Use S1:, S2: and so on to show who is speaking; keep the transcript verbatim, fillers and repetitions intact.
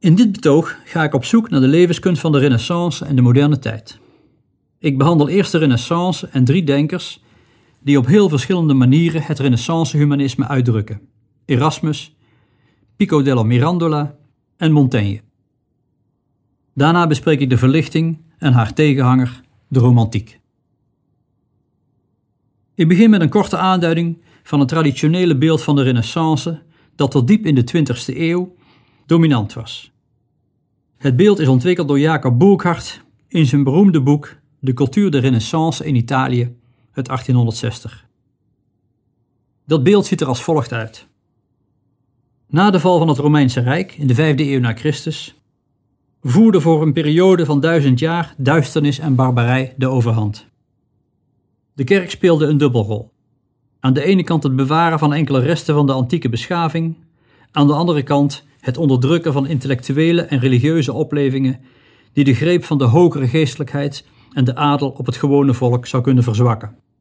S1: In dit betoog ga ik op zoek naar de levenskunst van de Renaissance en de moderne tijd. Ik behandel eerst de Renaissance en drie denkers die op heel verschillende manieren het Renaissance-humanisme uitdrukken: Erasmus, Pico della Mirandola en Montaigne. Daarna bespreek ik de verlichting en haar tegenhanger, de romantiek. Ik begin met een korte aanduiding van het traditionele beeld van de Renaissance dat tot diep in de twintigste eeuw dominant was. Het beeld is ontwikkeld door Jacob Burckhardt in zijn beroemde boek De cultuur de Renaissance in Italië uit achttienhonderdzestig. Dat beeld ziet er als volgt uit. Na de val van het Romeinse Rijk in de vijfde eeuw na Christus voerde voor een periode van duizend jaar duisternis en barbarij de overhand. De kerk speelde een dubbelrol. Aan de ene kant het bewaren van enkele resten van de antieke beschaving, aan de andere kant het onderdrukken van intellectuele en religieuze oplevingen die de greep van de hogere geestelijkheid en de adel op het gewone volk zou kunnen verzwakken.